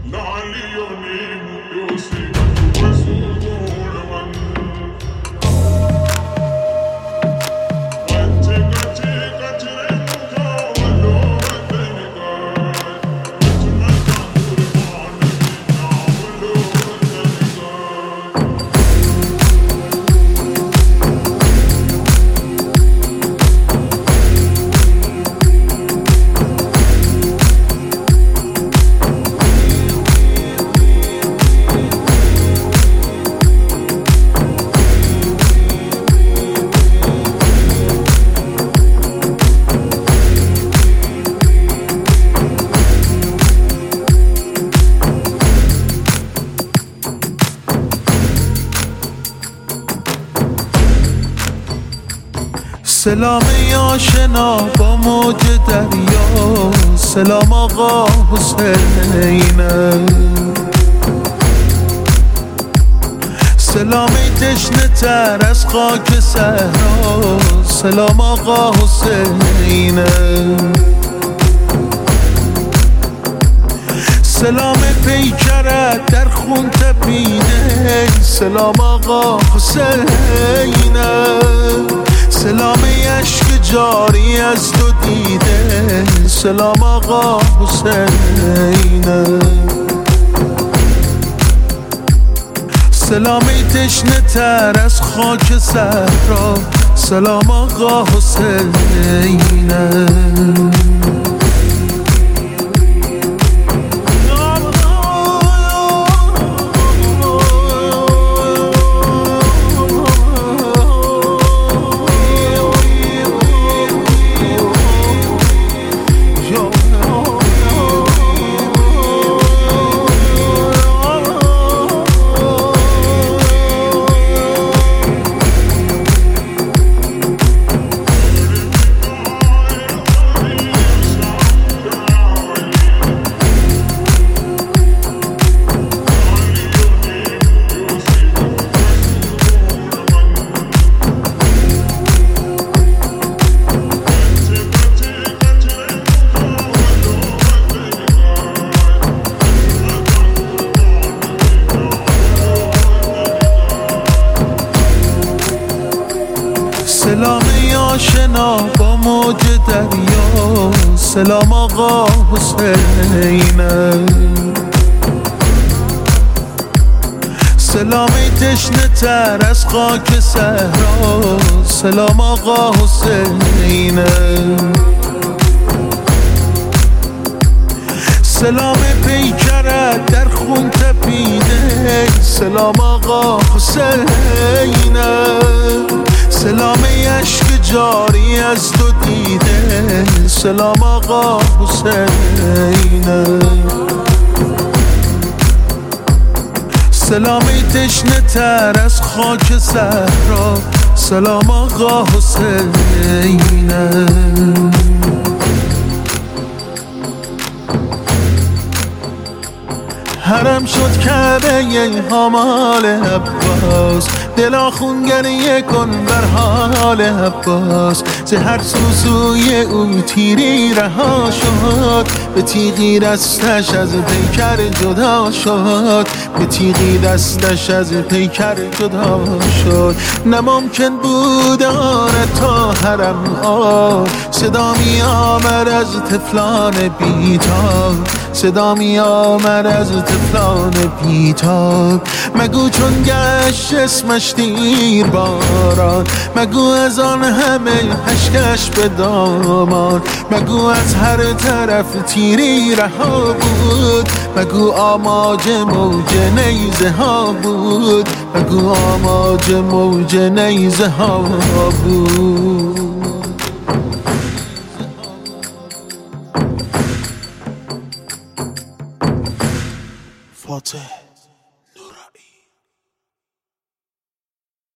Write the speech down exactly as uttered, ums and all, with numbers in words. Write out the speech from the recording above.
سلام آشنا با موج دریا، سلام آقا حسینه، سلام تشنه تر از خاک صحرا، سلام آقا حسینه، سلام پیکرت در خون تپیده، سلام آقا حسینه، سلام اشک جاری از تو دیده، سلام آقا حسینه، سلامی تشنه تر از خاک صحرا، سلام آقا حسینه. سلام آشنا با موج دریا، سلام آقا حسینه، سلامی تشنه تر از خاک صحرا، سلام آقا حسینه، سلام پیکرت در خون تپیده، سلام آقا حسینه، سلام اشک جاری از تو دیده، سلام آقا حسینه، سلامی تشنه تر از خاک صحرا، سلام آقا حسینه. حرم شد کعبه حمال عباس، دلا خون گریه کن بر حال عباس، ز هر سوسوی او تیری رها شد، به تیغی دستش از پیکر جدا شد، به تیغی دستش از پیکر جدا شد. نممکن بود آن تا حرم آب، صدا می آمد از طفلان بیتاب، صدا می آمد از طفلان بیتاب. مگو چون گشت اسمش دیر باران، مگو از آن همه اشکش به دامان، مگو از هر طرف تیری رها بود، مگو آماج موج نیزه ها بود، مگو آماج موج نیزه ها بود. فاتح